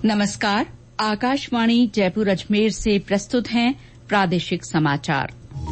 नमस्कार। आकाशवाणी जयपुर अजमेर से प्रस्तुत हैं प्रादेशिक समाचार।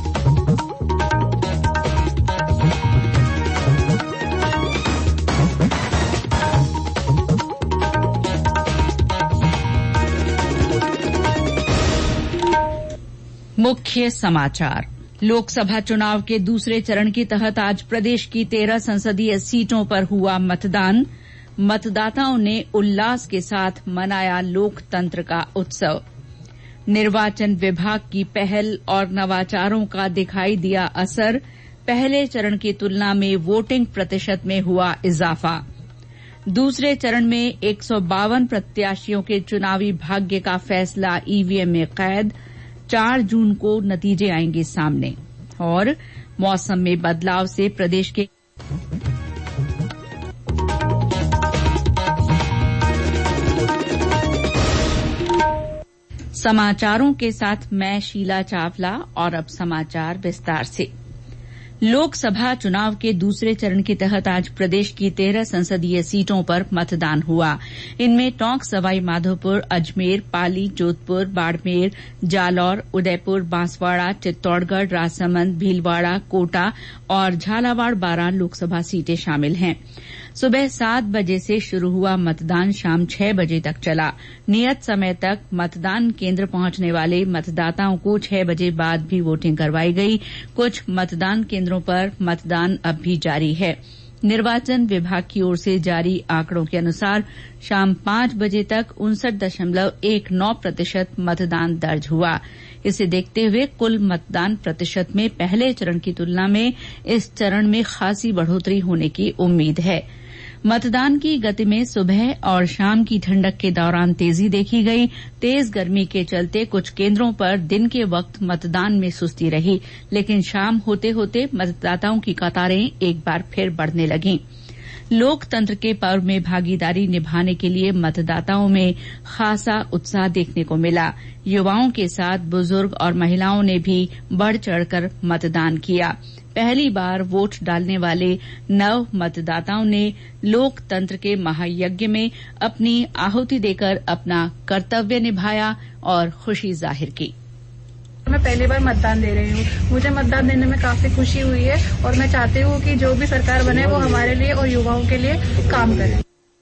मुख्य समाचार। लोकसभा चुनाव के दूसरे चरण के तहत आज प्रदेश की 13 संसदीय सीटों पर हुआ मतदान। मतदाताओं ने उल्लास के साथ मनाया लोकतंत्र का उत्सव। निर्वाचन विभाग की पहल और नवाचारों का दिखाई दिया असर। पहले चरण की तुलना में वोटिंग प्रतिशत में हुआ इजाफा। दूसरे चरण में 152 प्रत्याशियों के चुनावी भाग्य का फैसला ईवीएम में कैद। 4 जून को नतीजे आएंगे सामने। और मौसम में बदलाव से प्रदेश के समाचारों के साथ मैं शीला चावला। और अब समाचार विस्तार से। लोकसभा चुनाव के दूसरे चरण के तहत आज प्रदेश की 13 संसदीय सीटों पर मतदान हुआ। इनमें टोंक, सवाई माधोपुर, अजमेर, पाली, जोधपुर, बाड़मेर, जालौर, उदयपुर, बांसवाड़ा, चित्तौड़गढ़, राजसमंद, भीलवाड़ा, कोटा और झालावाड़ 12 लोकसभा सीटें शामिल हैं। सुबह 7 बजे से शुरू हुआ मतदान शाम 6 बजे तक चला। नियत समय तक मतदान केंद्र पहुंचने वाले मतदाताओं को 6 बजे बाद भी वोटिंग करवाई गई। कुछ मतदान केंद्रों पर मतदान अब भी जारी है। निर्वाचन विभाग की ओर से जारी आंकड़ों के अनुसार शाम 5 बजे तक 59.19% मतदान दर्ज हुआ। इसे देखते हुए कुल मतदान प्रतिशत में पहले चरण की तुलना में इस चरण में खासी बढ़ोतरी होने की उम्मीद है। मतदान की गति में सुबह और शाम की ठंडक के दौरान तेजी देखी गई। तेज गर्मी के चलते कुछ केंद्रों पर दिन के वक्त मतदान में सुस्ती रही, लेकिन शाम होते होते मतदाताओं की कतारें एक बार फिर बढ़ने लगीं। लोकतंत्र के पर्व में भागीदारी निभाने के लिए मतदाताओं में खासा उत्साह देखने को मिला। युवाओं के साथ बुजुर्ग और महिलाओं ने भी बढ़ चढ़कर मतदान किया। पहली बार वोट डालने वाले नव मतदाताओं ने लोकतंत्र के महायज्ञ में अपनी आहुति देकर अपना कर्तव्य निभाया और खुशी जाहिर की। मैं पहली बार मतदान दे रही हूँ। मुझे मतदान देने में काफी खुशी हुई है और मैं चाहती हूँ कि जो भी सरकार बने वो हमारे लिए और युवाओं के लिए काम करे।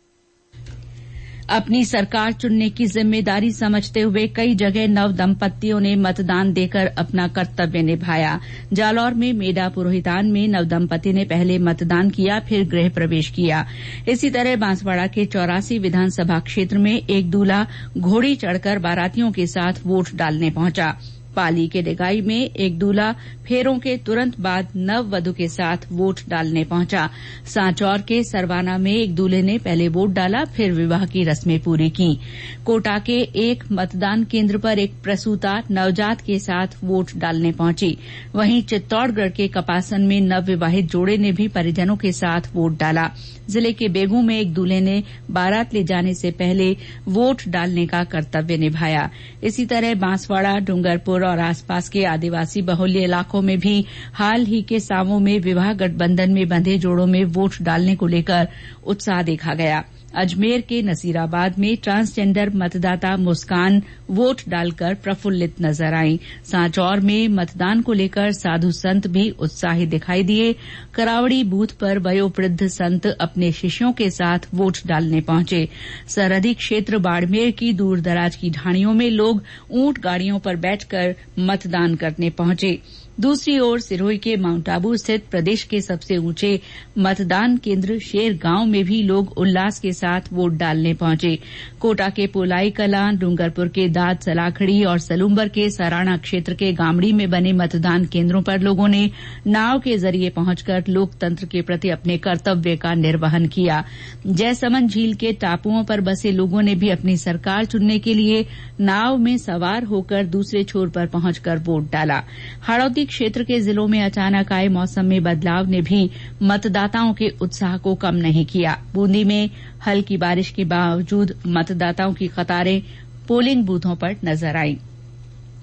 अपनी सरकार चुनने की जिम्मेदारी समझते हुए कई जगह नव दंपत्तियों ने मतदान देकर अपना कर्तव्य निभाया। जालौर में मेडा पुरोहितान में नव दंपति ने पहले मतदान किया, फिर गृह प्रवेश किया। इसी तरह बांसवाड़ा के 84 विधानसभा क्षेत्र में एक दूल्हा घोड़ी चढ़कर बारातियों के साथ वोट डालने पहुंचा। पाली के डेगाई में एक दूल्हा फेरों के तुरंत बाद नववधु के साथ वोट डालने पहुंचा। सांचौर के सरवाना में एक दूल्हे ने पहले वोट डाला, फिर विवाह की रस्में पूरी की। कोटा के एक मतदान केंद्र पर एक प्रसूता नवजात के साथ वोट डालने पहुंची। वहीं चित्तौड़गढ़ के कपासन में नवविवाहित जोड़े ने भी परिजनों के साथ वोट डाला। जिले के बेगू में एक दूल्हे ने बारात ले जाने से पहले वोट डालने का कर्तव्य निभाया। इसी तरह बांसवाड़ा, डूंगरपुर और आसपास के आदिवासी बहुल्य इलाकों में भी हाल ही के सावों में विवाह गठबंधन में बंधे जोड़ों में वोट डालने को लेकर उत्साह देखा गया। अजमेर के नसीराबाद में ट्रांसजेंडर मतदाता मुस्कान वोट डालकर प्रफुल्लित नजर आई। सांचौर में मतदान को लेकर साधु संत भी उत्साहित दिखाई दिए। करावड़ी बूथ पर वयोवृद्ध संत अपने शिष्यों के साथ वोट डालने पहुंचे। सरहदी क्षेत्र बाड़मेर की दूरदराज की ढाणियों में लोग ऊंट गाड़ियों पर बैठकर मतदान करने पहुंचे। दूसरी ओर सिरोही के माउंट आबू स्थित प्रदेश के सबसे ऊंचे मतदान केंद्र शेर गांव में भी लोग उल्लास के साथ वोट डालने पहुंचे। कोटा के पोलाई कलां, डूंगरपुर के दाद सलाखड़ी और सलूम्बर के सराणा क्षेत्र के गामड़ी में बने मतदान केंद्रों पर लोगों ने नाव के जरिए पहुंचकर लोकतंत्र के प्रति अपने कर्तव्य का निर्वहन किया। जयसमंद झील के टापुओं पर बसे लोगों ने भी अपनी सरकार चुनने के लिए नाव में सवार होकर दूसरे छोर पर पहुंचकर वोट डाला। हाड़ौती क्षेत्र के जिलों में अचानक आए मौसम में बदलाव ने भी मतदाताओं के उत्साह को कम नहीं किया। बूंदी में हल्की बारिश के बावजूद मतदाताओं की कतारें पोलिंग बूथों पर नजर आईं।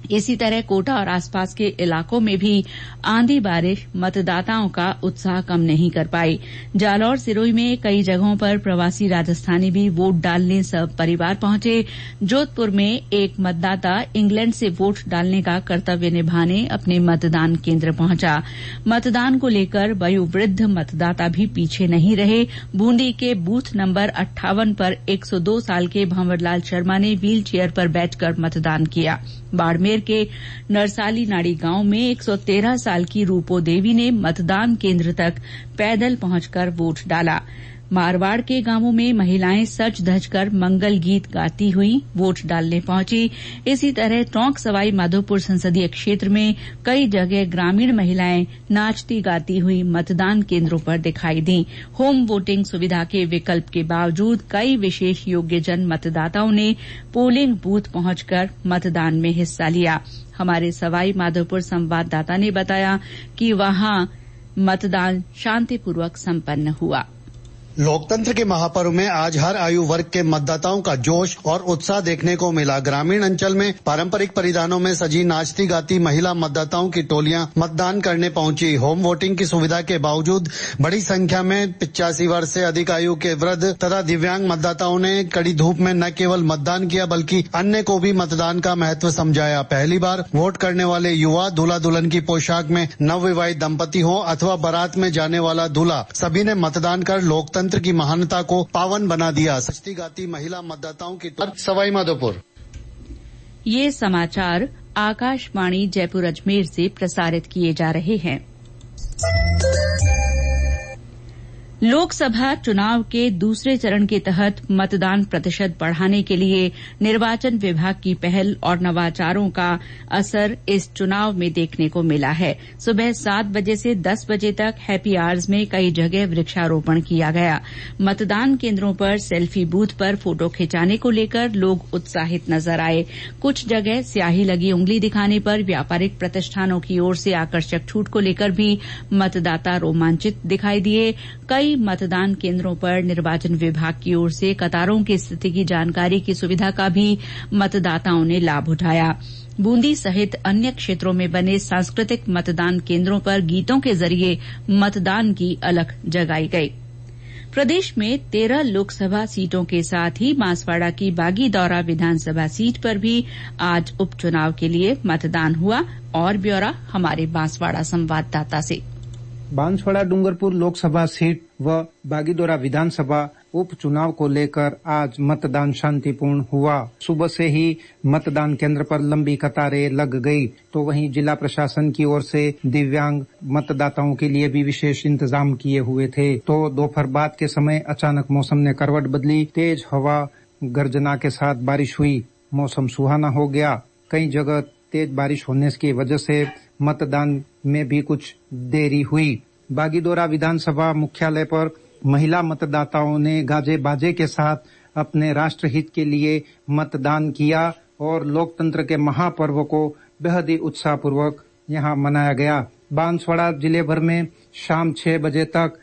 इसी तरह कोटा और आसपास के इलाकों में भी आंधी बारिश मतदाताओं का उत्साह कम नहीं कर पाई। जालौर सिरोही में कई जगहों पर प्रवासी राजस्थानी भी वोट डालने सब परिवार पहुंचे। जोधपुर में एक मतदाता इंग्लैंड से वोट डालने का कर्तव्य निभाने अपने मतदान केंद्र पहुंचा। मतदान को लेकर वयोवृद्ध मतदाता भी पीछे नहीं रहे। बूंदी के बूथ नंबर 58 पर 102 साल के भंवरलाल शर्मा ने व्हील चेयर पर बैठकर मतदान किया। बाड़मेर के नरसाली नाड़ी गांव में 113 साल की रूपो देवी ने मतदान केंद्र तक पैदल पहुंचकर वोट डाला। मारवाड़ के गांवों में महिलाएं सज धज कर मंगल गीत गाती हुई वोट डालने पहुंची। इसी तरह टोंक सवाई माधोपुर संसदीय क्षेत्र में कई जगह ग्रामीण महिलाएं नाचती गाती हुई मतदान केंद्रों पर दिखाई दी। होम वोटिंग सुविधा के विकल्प के बावजूद कई विशेष योग्यजन मतदाताओं ने पोलिंग बूथ पहुंचकर मतदान में हिस्सा लिया। हमारे सवाई माधोपुर संवाददाता ने बताया कि वहां मतदान शांतिपूर्वक संपन्न हुआ। लोकतंत्र के महापर्व में आज हर आयु वर्ग के मतदाताओं का जोश और उत्साह देखने को मिला। ग्रामीण अंचल में पारंपरिक परिधानों में सजी नाचती गाती महिला मतदाताओं की टोलियां मतदान करने पहुंची। होम वोटिंग की सुविधा के बावजूद बड़ी संख्या में 85 वर्ष से अधिक आयु के वृद्ध तथा दिव्यांग मतदाताओं ने कड़ी धूप में न केवल मतदान किया बल्कि अन्य को भी मतदान का महत्व समझाया। पहली बार वोट करने वाले युवा, दूल्हा दुल्हन की पोशाक में नवविवाहित दंपति हो अथवा बारात में जाने वाला दूल्हा, सभी ने मतदान कर लोकतंत्र की महानता को पावन बना दिया। सजती गाती महिला मतदाताओं की सवाई माधोपुर। ये समाचार आकाशवाणी जयपुर अजमेर से प्रसारित किए जा रहे हैं। लोकसभा चुनाव के दूसरे चरण के तहत मतदान प्रतिशत बढ़ाने के लिए निर्वाचन विभाग की पहल और नवाचारों का असर इस चुनाव में देखने को मिला है। सुबह 7 बजे से 10 बजे तक हैप्पी आवर्स में कई जगह वृक्षारोपण किया गया। मतदान केंद्रों पर सेल्फी बूथ पर फोटो खिंचाने को लेकर लोग उत्साहित नजर आए। कुछ जगह स्याही लगी उंगली दिखाने पर व्यापारिक प्रतिष्ठानों की ओर से आकर्षक छूट को लेकर भी मतदाता रोमांचित दिखाई दिए। कई मतदान केंद्रों पर निर्वाचन विभाग की ओर से कतारों की स्थिति की जानकारी की सुविधा का भी मतदाताओं ने लाभ उठाया। बूंदी सहित अन्य क्षेत्रों में बने सांस्कृतिक मतदान केंद्रों पर गीतों के जरिए मतदान की अलख जगाई गई। प्रदेश में 13 लोकसभा सीटों के साथ ही बांसवाड़ा की बागीदौरा विधानसभा सीट पर भी आज उपचुनाव के लिए मतदान हुआ। और ब्यौरा हमारे बांसवाड़ा संवाददाता से। बांसवाड़ा डूंगरपुर लोकसभा सीट व बागीदौरा विधानसभा उपचुनाव को लेकर आज मतदान शांतिपूर्ण हुआ। सुबह से ही मतदान केंद्र पर लंबी कतारें लग गई, तो वहीं जिला प्रशासन की ओर से दिव्यांग मतदाताओं के लिए भी विशेष इंतजाम किए हुए थे। तो दोपहर बाद के समय अचानक मौसम ने करवट बदली। तेज हवा गर्जना के साथ बारिश हुई। मौसम सुहाना हो गया। कई जगह तेज बारिश होने की वजह से मतदान में भी कुछ देरी हुई। बागीदौरा विधानसभा मुख्यालय पर महिला मतदाताओं ने गाजे बाजे के साथ अपने राष्ट्रहित के लिए मतदान किया और लोकतंत्र के महापर्व को बेहद ही उत्साहपूर्वक यहां मनाया गया। बांसवाड़ा जिले भर में शाम 6 बजे तक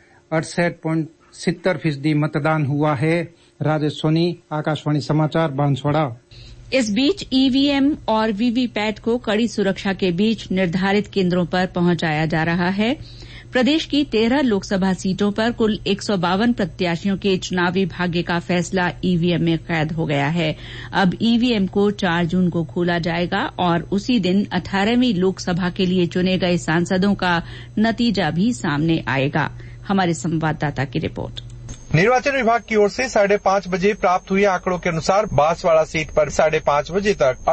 68.70% मतदान हुआ है। राजेश सोनी, आकाशवाणी समाचार, बांसवाड़ा। इस बीच ईवीएम और वीवीपैट को कड़ी सुरक्षा के बीच निर्धारित केंद्रों पर पहुंचाया जा रहा है। प्रदेश की 13 लोकसभा सीटों पर कुल 152 प्रत्याशियों के चुनावी भाग्य का फैसला ईवीएम में कैद हो गया है। अब ईवीएम को 4 जून को खोला जाएगा और उसी दिन 18वीं लोकसभा के लिए चुने गए सांसदों का नतीजा भी सामने आएगा। हमारे संवाददाता की रिपोर्ट। निर्वाचन विभाग की ओर से 5:30 बजे प्राप्त हुए आंकड़ों के अनुसार बांसवाड़ा सीट पर 5:30 बजे तक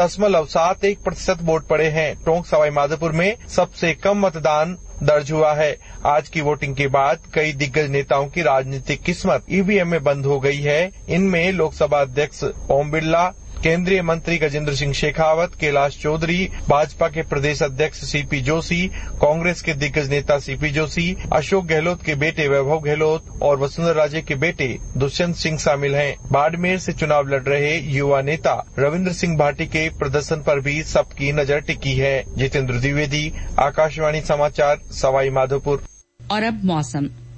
68.71% वोट पड़े हैं। टोंक सवाई माधोपुर में सबसे कम मतदान दर्ज हुआ है। आज की वोटिंग के बाद कई दिग्गज नेताओं की राजनीतिक किस्मत ईवीएम में बंद हो गई है। इनमें लोकसभा अध्यक्ष ओम बिरला, केंद्रीय मंत्री गजेंद्र सिंह शेखावत, कैलाश चौधरी, भाजपा के प्रदेश अध्यक्ष सीपी जोशी, कांग्रेस के दिग्गज नेता सीपी जोशी, अशोक गहलोत के बेटे वैभव गहलोत और वसुंधरा राजे के बेटे दुष्यंत सिंह शामिल हैं। बाड़मेर से चुनाव लड़ रहे युवा नेता रविंद्र सिंह भाटी के प्रदर्शन पर भी सबकी नजर टिकी है। जितेंद्र द्विवेदी, आकाशवाणी समाचार, सवाई माधोपुर। और अब मौसम।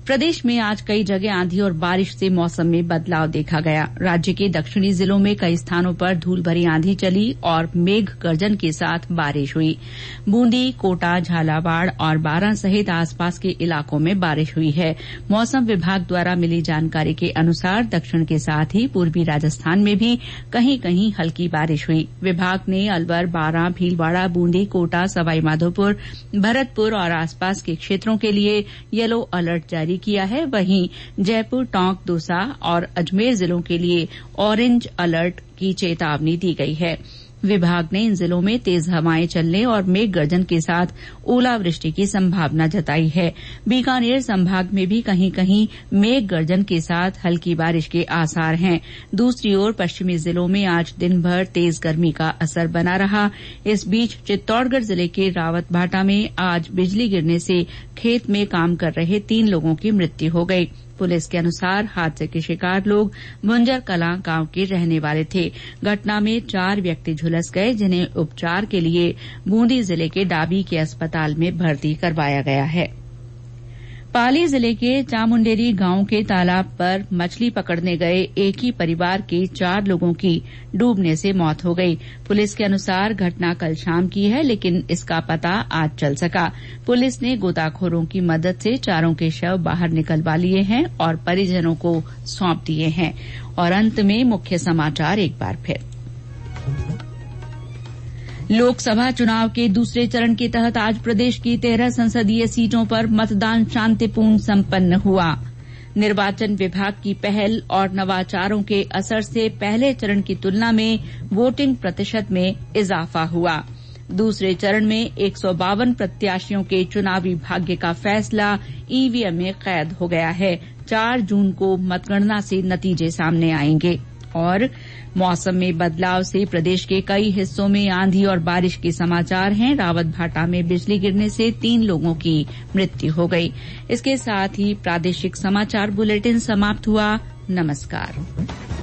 प्रदेश में आज कई जगह आंधी और बारिश से मौसम में बदलाव देखा गया। राज्य के दक्षिणी जिलों में कई स्थानों पर धूल भरी आंधी चली और मेघ गर्जन के साथ बारिश हुई। बूंदी, कोटा, झालावाड़ और बारां सहित आसपास के इलाकों में बारिश हुई है। मौसम विभाग द्वारा मिली जानकारी के अनुसार दक्षिण के साथ ही पूर्वी राजस्थान में भी कहीं कहीं हल्की बारिश हुई। विभाग ने अलवर, बारां, भीलवाड़ा, बूंदी, कोटा, सवाईमाधोपुर, भरतपुर और आसपास के क्षेत्रों के लिए येलो अलर्ट जारी किया है। वहीं जयपुर, टोंक, दौसा और अजमेर जिलों के लिए ऑरेंज अलर्ट की चेतावनी दी गई है। विभाग ने इन जिलों में तेज हवाएं चलने और मेघ गर्जन के साथ ओलावृष्टि की संभावना जताई है। बीकानेर संभाग में भी कहीं कहीं मेघ गर्जन के साथ हल्की बारिश के आसार हैं। दूसरी ओर पश्चिमी जिलों में आज दिन भर तेज गर्मी का असर बना रहा। इस बीच चित्तौड़गढ़ जिले के रावतभाटा में आज बिजली गिरने से खेत में काम कर रहे 3 लोगों की मृत्यु हो गई। पुलिस के अनुसार हादसे के शिकार लोग मुंजर कलां गांव के रहने वाले थे। घटना में 4 व्यक्ति झुलस गए, जिन्हें उपचार के लिए बूंदी जिले के डाबी के अस्पताल में भर्ती करवाया गया है। पाली जिले के चामुंडेरी गांव के तालाब पर मछली पकड़ने गए एक ही परिवार के 4 लोगों की डूबने से मौत हो गई। पुलिस के अनुसार घटना कल शाम की है, लेकिन इसका पता आज चल सका। पुलिस ने गोताखोरों की मदद से चारों के शव बाहर निकलवा लिए हैं और परिजनों को सौंप दिए हैं। और अंत में मुख्य समाचार एक बार फिर। लोकसभा चुनाव के दूसरे चरण के तहत आज प्रदेश की 13 संसदीय सीटों पर मतदान शांतिपूर्ण संपन्न हुआ। निर्वाचन विभाग की पहल और नवाचारों के असर से पहले चरण की तुलना में वोटिंग प्रतिशत में इजाफा हुआ। दूसरे चरण में 152 प्रत्याशियों के चुनावी भाग्य का फैसला ईवीएम में कैद हो गया है। 4 जून को मतगणना से नतीजे सामने आएंगे। और मौसम में बदलाव से प्रदेश के कई हिस्सों में आंधी और बारिश के समाचार हैं। रावतभाटा में बिजली गिरने से 3 लोगों की मृत्यु हो गई। इसके साथ ही प्रादेशिक समाचार बुलेटिन समाप्त हुआ। नमस्कार।